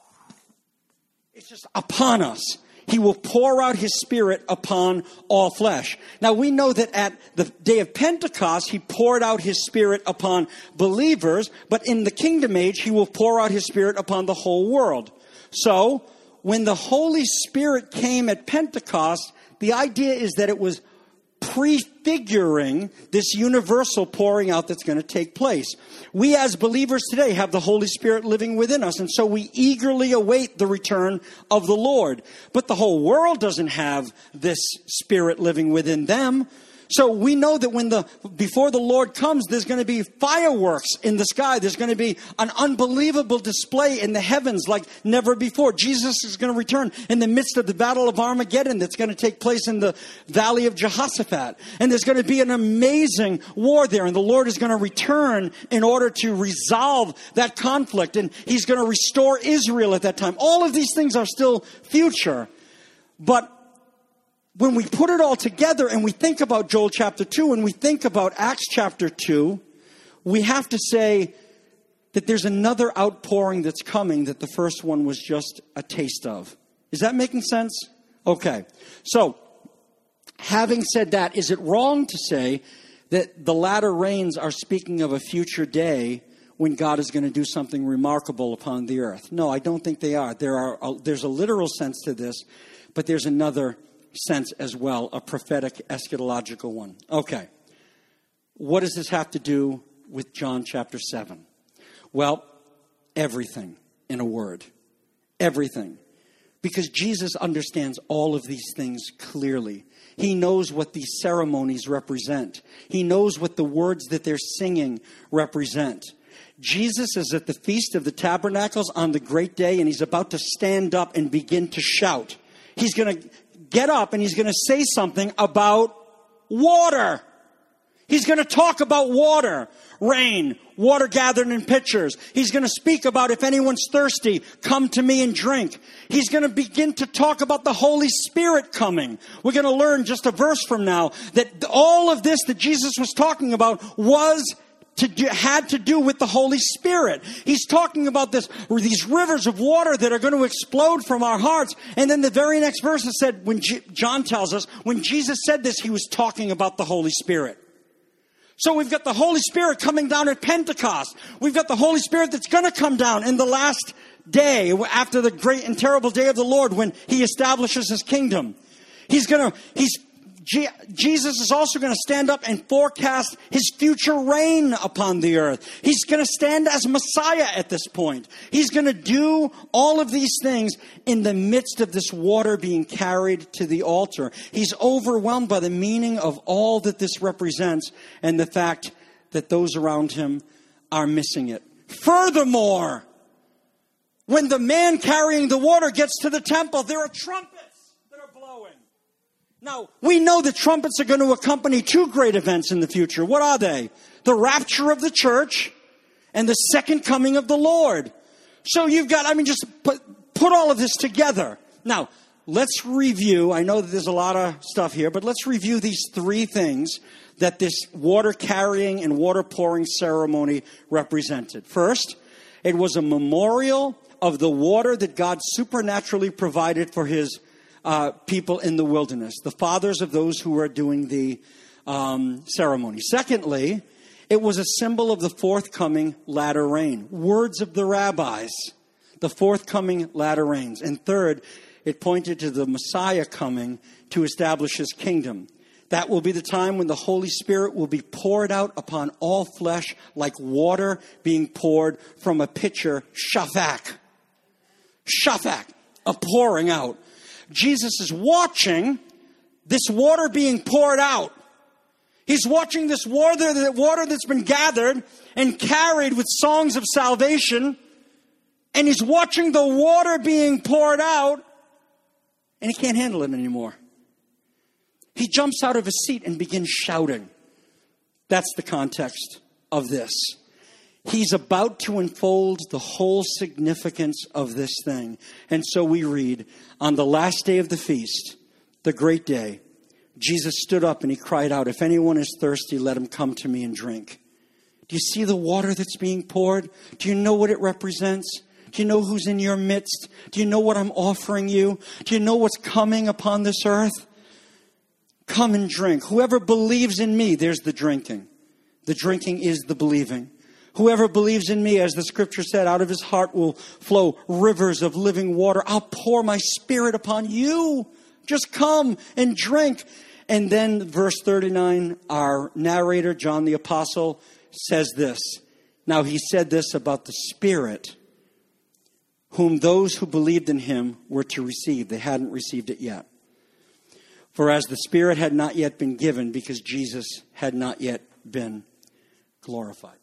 it's just upon us. He will pour out his Spirit upon all flesh. Now, we know that at the day of Pentecost, he poured out his Spirit upon believers, but in the kingdom age, he will pour out his Spirit upon the whole world. So, when the Holy Spirit came at Pentecost, the idea is that it was prefiguring this universal pouring out that's going to take place. We as believers today have the Holy Spirit living within us, and so we eagerly await the return of the Lord. But the whole world doesn't have this Spirit living within them. So we know that before the Lord comes, there's going to be fireworks in the sky. There's going to be an unbelievable display in the heavens like never before. Jesus is going to return in the midst of the battle of Armageddon that's going to take place in the valley of Jehoshaphat. And there's going to be an amazing war there. And the Lord is going to return in order to resolve that conflict. And he's going to restore Israel at that time. All of these things are still future. But when we put it all together and we think about Joel chapter 2 and we think about Acts chapter 2, we have to say that there's another outpouring that's coming that the first one was just a taste of. Is that making sense? Okay. So, having said that, is it wrong to say that the latter rains are speaking of a future day when God is going to do something remarkable upon the earth? No, I don't think they are. There's a literal sense to this, but there's another sense as well, a prophetic eschatological one. Okay. What does this have to do with John chapter 7? Well, everything in a word. Everything. Because Jesus understands all of these things clearly. He knows what these ceremonies represent. He knows what the words that they're singing represent. Jesus is at the Feast of the Tabernacles on the great day, and he's about to stand up and begin to shout. He's going to get up and he's going to say something about water. He's going to talk about water, rain, water gathered in pitchers. He's going to speak about, if anyone's thirsty, come to me and drink. He's going to begin to talk about the Holy Spirit coming. We're going to learn just a verse from now that all of this that Jesus was talking about had to do with the Holy Spirit. He's talking about these rivers of water that are going to explode from our hearts. And then the very next verse is said, John tells us, when Jesus said this, he was talking about the Holy Spirit. So we've got the Holy Spirit coming down at Pentecost. We've got the Holy Spirit that's going to come down in the last day, after the great and terrible day of the Lord, when he establishes his kingdom. Jesus is also going to stand up and forecast his future reign upon the earth. He's going to stand as Messiah at this point. He's going to do all of these things in the midst of this water being carried to the altar. He's overwhelmed by the meaning of all that this represents and the fact that those around him are missing it. Furthermore, when the man carrying the water gets to the temple, there are trumpets that are blowing. Now, we know that trumpets are going to accompany two great events in the future. What are they? The rapture of the church and the second coming of the Lord. So you've got, just put all of this together. Now, let's review. I know that there's a lot of stuff here, but let's review these three things that this water carrying and water pouring ceremony represented. First, it was a memorial of the water that God supernaturally provided for his people in the wilderness, the fathers of those who were doing the ceremony. Secondly, it was a symbol of the forthcoming latter rain. Words of the rabbis, the forthcoming latter rains. And third, it pointed to the Messiah coming to establish his kingdom. That will be the time when the Holy Spirit will be poured out upon all flesh like water being poured from a pitcher, shafak. Shafak, a pouring out. Jesus is watching this water being poured out. He's watching this water that's been gathered and carried with songs of salvation. And he's watching the water being poured out. And he can't handle it anymore. He jumps out of his seat and begins shouting. That's the context of this. He's about to unfold the whole significance of this thing. And so we read, on the last day of the feast, the great day, Jesus stood up and he cried out, if anyone is thirsty, let him come to me and drink. Do you see the water that's being poured? Do you know what it represents? Do you know who's in your midst? Do you know what I'm offering you? Do you know what's coming upon this earth? Come and drink. Whoever believes in me, there's the drinking. The drinking is the believing. Whoever believes in me, as the scripture said, out of his heart will flow rivers of living water. I'll pour my spirit upon you. Just come and drink. And then verse 39, our narrator, John the Apostle, says this. Now he said this about the Spirit, whom those who believed in him were to receive. They hadn't received it yet. For as the Spirit had not yet been given, because Jesus had not yet been glorified.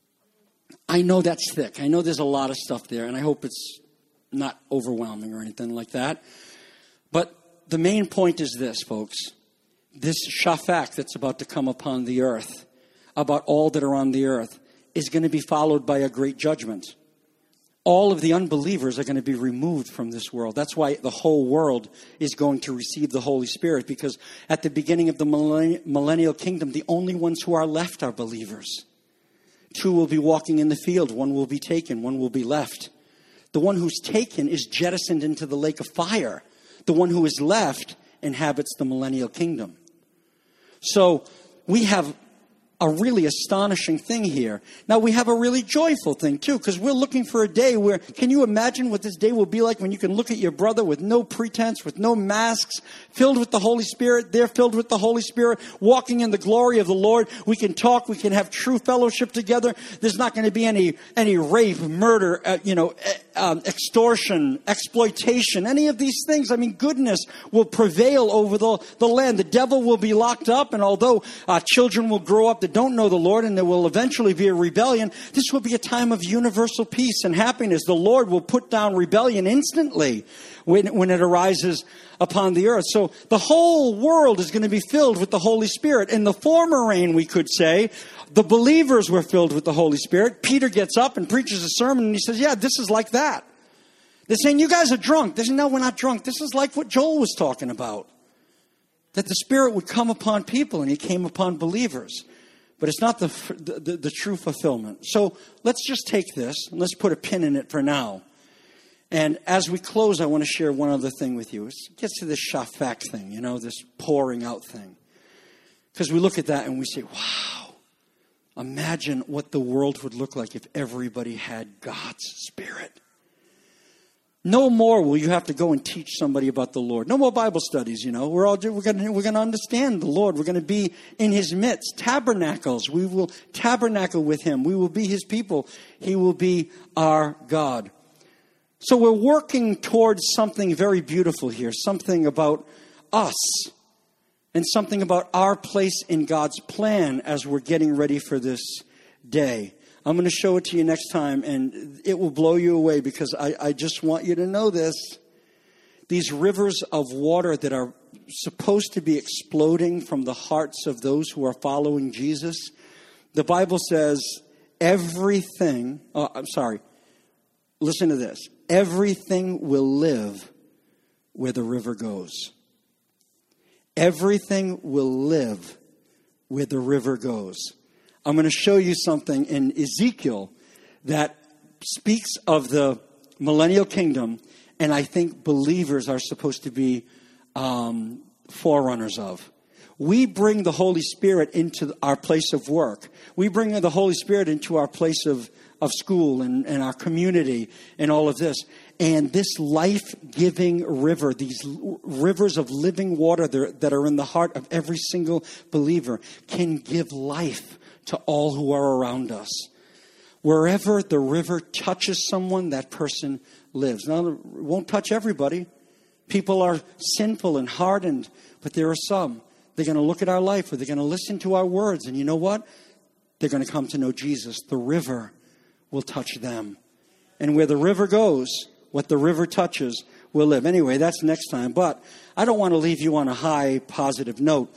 I know that's thick. I know there's a lot of stuff there, and I hope it's not overwhelming or anything like that. But the main point is this, folks. This shafak that's about to come upon the earth, about all that are on the earth, is going to be followed by a great judgment. All of the unbelievers are going to be removed from this world. That's why the whole world is going to receive the Holy Spirit, because at the beginning of the millennial kingdom, the only ones who are left are believers. 2 will be walking in the field. 1 will be taken. 1 will be left. The one who's taken is jettisoned into the lake of fire. The one who is left inhabits the millennial kingdom. So we have a really astonishing thing here. Now we have a really joyful thing too, because we're looking for a day where, can you imagine what this day will be like when you can look at your brother with no pretense, with no masks, filled with the Holy Spirit, they're filled with the Holy Spirit, walking in the glory of the Lord. We can talk, we can have true fellowship together. There's not going to be any rape, murder, extortion, exploitation, any of these things. I mean, goodness will prevail over the land. The devil will be locked up, and although children will grow up that don't know the Lord, and there will eventually be a rebellion, this will be a time of universal peace and happiness. The Lord will put down rebellion instantly when it arises upon the earth. So the whole world is going to be filled with the Holy Spirit. In the former reign, we could say, the believers were filled with the Holy Spirit. Peter gets up and preaches a sermon, and he says, yeah, this is like that. They're saying, you guys are drunk. They're saying, no, we're not drunk. This is like what Joel was talking about. That the Spirit would come upon people, and he came upon believers. But it's not the true fulfillment. So let's just take this, and let's put a pin in it for now. And as we close, I want to share one other thing with you. It gets to this shafak thing, this pouring out thing. Because we look at that and we say, wow, imagine what the world would look like if everybody had God's Spirit. No more will you have to go and teach somebody about the Lord. No more Bible studies, We're going to understand the Lord. We're going to be in his midst. Tabernacles. We will tabernacle with him. We will be his people. He will be our God. So we're working towards something very beautiful here, something about us and something about our place in God's plan as we're getting ready for this day. I'm going to show it to you next time, and it will blow you away because I just want you to know this. These rivers of water that are supposed to be exploding from the hearts of those who are following Jesus, the Bible says everything, listen to this. Everything will live where the river goes. Everything will live where the river goes. I'm going to show you something in Ezekiel that speaks of the millennial kingdom, and I think believers are supposed to be forerunners of. We bring the Holy Spirit into our place of work. We bring the Holy Spirit into our place of school and our community and all of this. And this life-giving river, these rivers of living water that are in the heart of every single believer can give life to all who are around us. Wherever the river touches someone, that person lives. Now, it won't touch everybody. People are sinful and hardened, but there are some. They're going to look at our life, or they're going to listen to our words, and you know what? They're going to come to know Jesus. The river will touch them. And where the river goes, what the river touches will live. Anyway, that's next time. But I don't want to leave you on a high, positive note.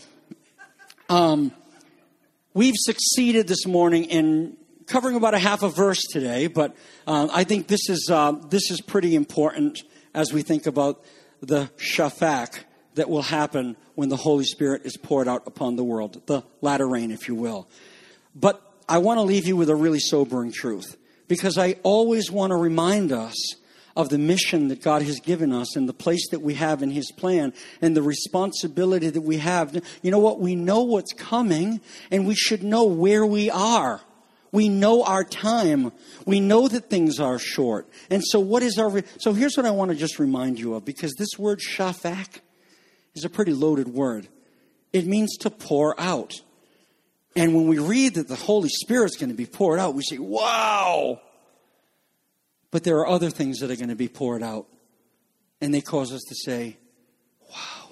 We've succeeded this morning in covering about a half a verse today, but I think this is pretty important as we think about the shafak that will happen when the Holy Spirit is poured out upon the world, the latter rain, if you will. But I want to leave you with a really sobering truth, because I always want to remind us of the mission that God has given us and the place that we have in his plan and the responsibility that we have. You know what? We know what's coming, and we should know where we are. We know our time. We know that things are short. And so so here's what I want to just remind you of, because this word shafak is a pretty loaded word. It means to pour out. And when we read that the Holy Spirit's going to be poured out, we say, wow! But there are other things that are going to be poured out. And they cause us to say, wow.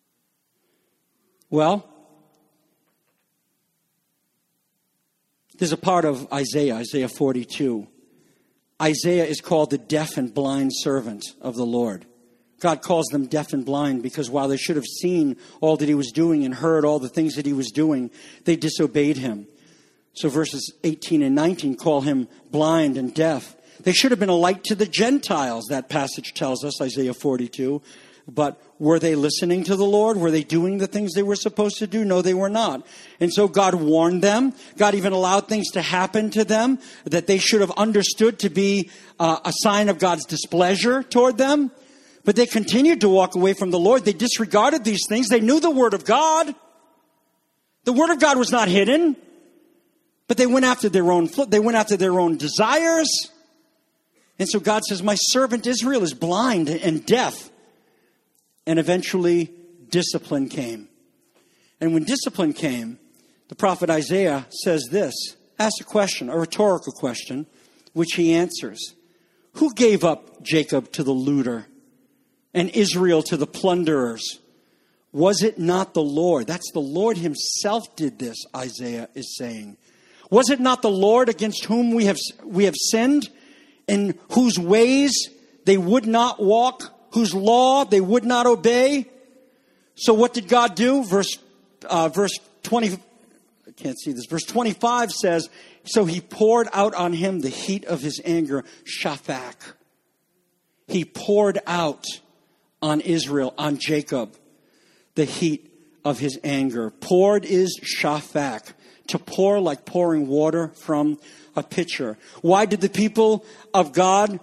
Well, there's a part of Isaiah 42. Isaiah is called the deaf and blind servant of the Lord. God calls them deaf and blind because while they should have seen all that he was doing and heard all the things that he was doing, they disobeyed him. So verses 18 and 19 call him blind and deaf. They should have been a light to the Gentiles, that passage tells us, Isaiah 42. But were they listening to the Lord? Were they doing the things they were supposed to do? No, they were not. And so God warned them. God even allowed things to happen to them that they should have understood to be a sign of God's displeasure toward them. But they continued to walk away from the Lord. They disregarded these things. They knew the Word of God. The Word of God was not hidden. But they went after their own desires. And so God says, my servant Israel is blind and deaf. And eventually discipline came. And when discipline came, the prophet Isaiah says this, asks a question, a rhetorical question, which he answers. Who gave up Jacob to the looter and Israel to the plunderers? Was it not the Lord? That's the Lord himself did this, Isaiah is saying. Was it not the Lord against whom we have sinned, in whose ways they would not walk, whose law they would not obey? So what did God do? Verse 20, I can't see this. Verse 25 says, so he poured out on him the heat of his anger, Shafak. He poured out on Israel, on Jacob, the heat of his anger. Poured is Shafak. To pour like pouring water from a pitcher. Why were the people of God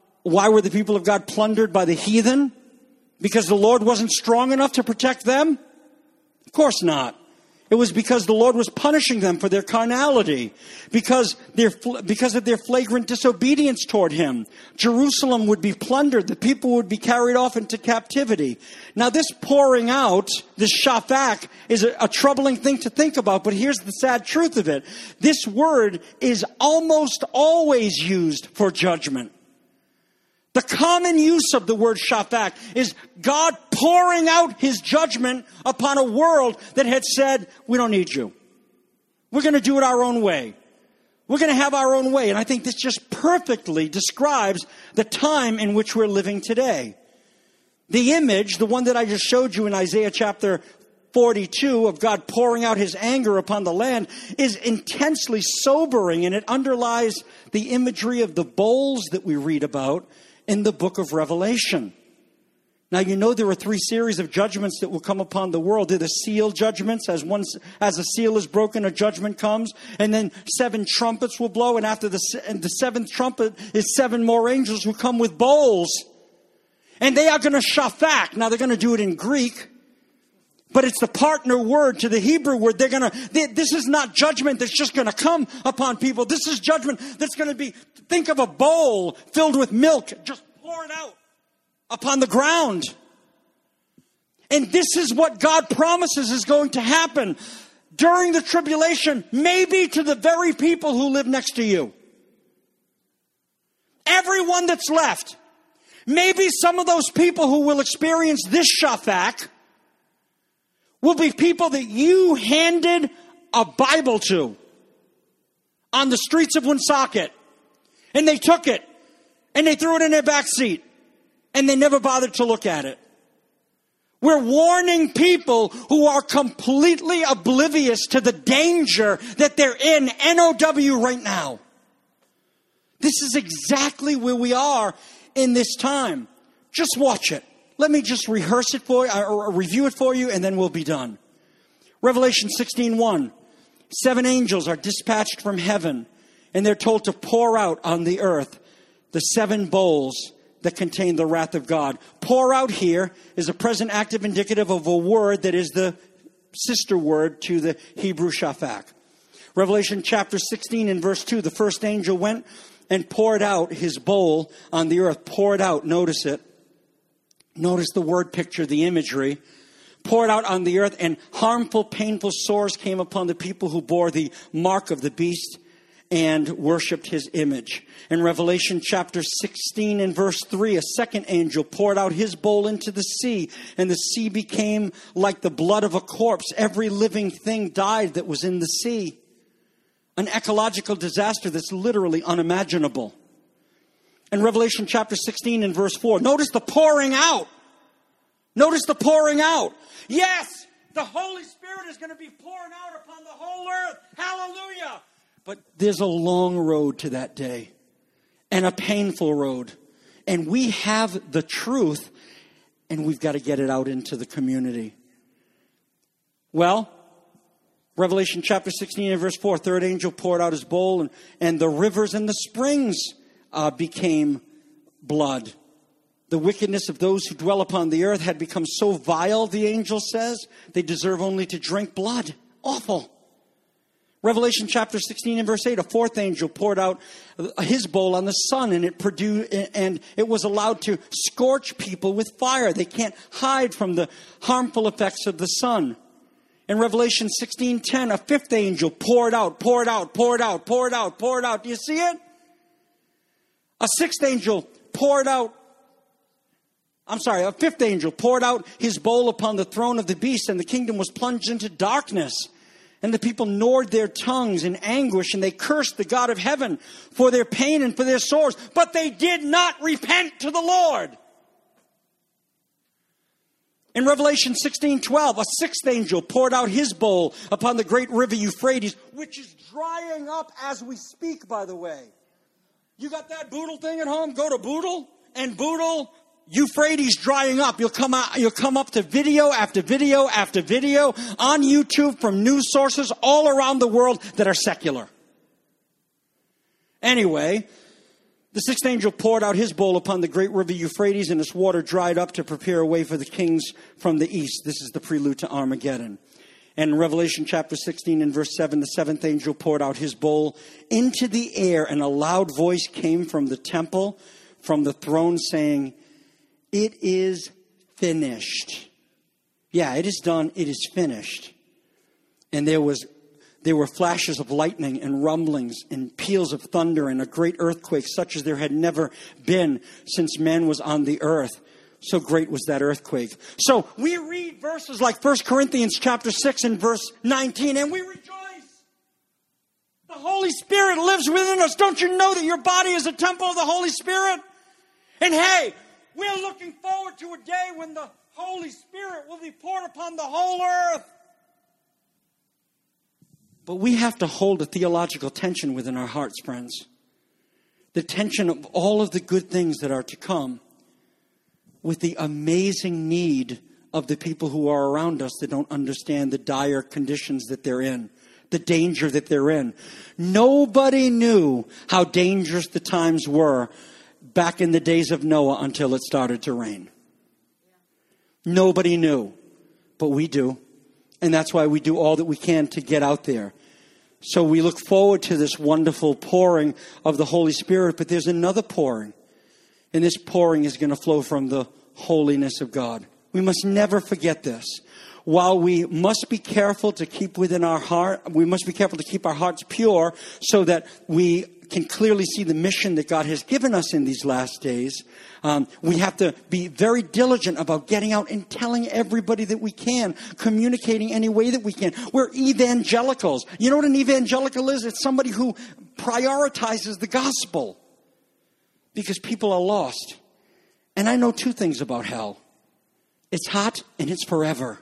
plundered by the heathen? Because the Lord wasn't strong enough to protect them? Of course not. It was because the Lord was punishing them for their carnality, because of their flagrant disobedience toward him. Jerusalem would be plundered. The people would be carried off into captivity. Now this pouring out, this shafak, is a troubling thing to think about, but here's the sad truth of it. This word is almost always used for judgment. The common use of the word shafak is God pouring out his judgment upon a world that had said, we don't need you. We're going to do it our own way. We're going to have our own way. And I think this just perfectly describes the time in which we're living today. The image, the one that I just showed you in Isaiah chapter 42 of God pouring out his anger upon the land, is intensely sobering, and it underlies the imagery of the bowls that we read about in the book of Revelation. Now, you know there are 3 series of judgments that will come upon the world. They're the seal judgments. As a seal is broken, a judgment comes. And then 7 trumpets will blow. And after the 7th trumpet is 7 more angels who come with bowls. And they are going to shafak. Now, they're going to do it in Greek. But it's the partner word to the Hebrew word. This is not judgment that's just going to come upon people. This is judgment that's going to be, think of a bowl filled with milk, just pour it out upon the ground. And this is what God promises is going to happen during the tribulation, maybe to the very people who live next to you. Everyone that's left. Maybe some of those people who will experience this shafak will be people that you handed a Bible to on the streets of Woonsocket. And they took it. And they threw it in their back seat. And they never bothered to look at it. We're warning people who are completely oblivious to the danger that they're in, NOW, right now. This is exactly where we are in this time. Just watch it. Let me just rehearse it for you, or review it for you, and then we'll be done. Revelation 16:1. 7 angels are dispatched from heaven, and they're told to pour out on the earth the 7 bowls that contain the wrath of God. Pour out here is a present active indicative of a word that is the sister word to the Hebrew shafak. Revelation chapter 16 and verse 2. The first angel went and poured out his bowl on the earth. Poured out. Notice it. Notice the word picture, the imagery. Poured out on the earth, and harmful, painful sores came upon the people who bore the mark of the beast and worshipped his image. In Revelation chapter 16 and verse 3, a second angel poured out his bowl into the sea, and the sea became like the blood of a corpse. Every living thing died that was in the sea. An ecological disaster that's literally unimaginable. In Revelation chapter 16 and verse 4, notice the pouring out. Notice the pouring out. Yes, the Holy Spirit is going to be pouring out upon the whole earth. Hallelujah. But there's a long road to that day, and a painful road. And we have the truth, and we've got to get it out into the community. Well, Revelation chapter 16 and verse 4, 3rd angel poured out his bowl, and the rivers and the springs became blood. The wickedness of those who dwell upon the earth had become so vile, the angel says, they deserve only to drink blood. Awful. Revelation chapter 16 and verse 8, a 4th angel poured out his bowl on the sun, and it was allowed to scorch people with fire. They can't hide from the harmful effects of the sun. In Revelation 16:10, a 5th angel poured out. Do you see it? A fifth angel poured out his bowl upon the throne of the beast, and the kingdom was plunged into darkness. And the people gnawed their tongues in anguish, and they cursed the God of heaven for their pain and for their sores. But they did not repent to the Lord. In Revelation 16:12, a sixth angel poured out his bowl upon the great river Euphrates, which is drying up as we speak, by the way. You got that Boodle thing at home? Go to Boodle, and Boodle, Euphrates drying up. You'll come up to video after video after video on YouTube from news sources all around the world that are secular. Anyway, the sixth angel poured out his bowl upon the great river Euphrates, and its water dried up to prepare a way for the kings from the east. This is the prelude to Armageddon. And in Revelation chapter 16 and verse 7, the seventh angel poured out his bowl into the air, and a loud voice came from the temple, from the throne, saying, "It is finished." Yeah, it is done. It is finished. And there were flashes of lightning and rumblings and peals of thunder and a great earthquake, such as there had never been since man was on the earth. So great was that earthquake. So we read verses like 1 Corinthians chapter 6 and verse 19, and we rejoice. The Holy Spirit lives within us. Don't you know that your body is a temple of the Holy Spirit? And hey, we're looking forward to a day when the Holy Spirit will be poured upon the whole earth. But we have to hold a theological tension within our hearts, friends. The tension of all of the good things that are to come, with the amazing need of the people who are around us that don't understand the dire conditions that they're in, the danger that they're in. Nobody knew how dangerous the times were back in the days of Noah until it started to rain. Nobody knew, but we do. And that's why we do all that we can to get out there. So we look forward to this wonderful pouring of the Holy Spirit, but there's another pouring. And this pouring is going to flow from the holiness of God. We must never forget this. While we must be careful to keep within our heart, we must be careful to keep our hearts pure so that we can clearly see the mission that God has given us in these last days. We have to be very diligent about getting out and telling everybody that we can, communicating any way that we can. We're evangelicals. You know what an evangelical is? It's somebody who prioritizes the gospel because people are lost. And I know two things about hell. It's hot and it's forever.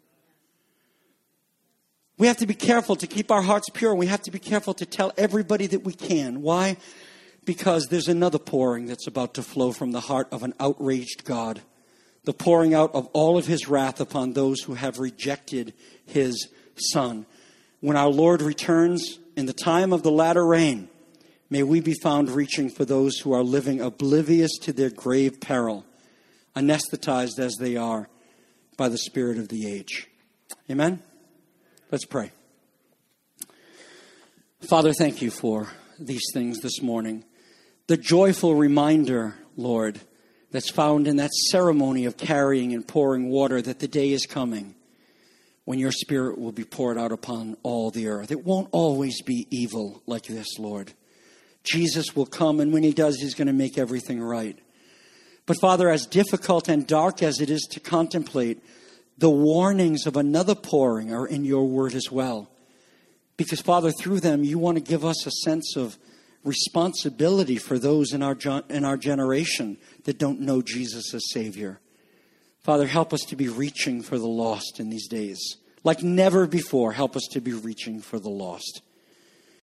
We have to be careful to keep our hearts pure. We have to be careful to tell everybody that we can. Why? Because there's another pouring that's about to flow from the heart of an outraged God. The pouring out of all of his wrath upon those who have rejected his Son. When our Lord returns in the time of the latter rain, may we be found reaching for those who are living oblivious to their grave peril, anesthetized as they are by the spirit of the age. Amen? Let's pray. Father, thank you for these things this morning. The joyful reminder, Lord, that's found in that ceremony of carrying and pouring water, that the day is coming when your Spirit will be poured out upon all the earth. It won't always be evil like this, Lord. Jesus will come, and when he does, he's going to make everything right. But Father, as difficult and dark as it is to contemplate, the warnings of another pouring are in your word as well. Because, Father, through them, you want to give us a sense of responsibility for those in our generation that don't know Jesus as Savior. Father, help us to be reaching for the lost in these days. Like never before, help us to be reaching for the lost.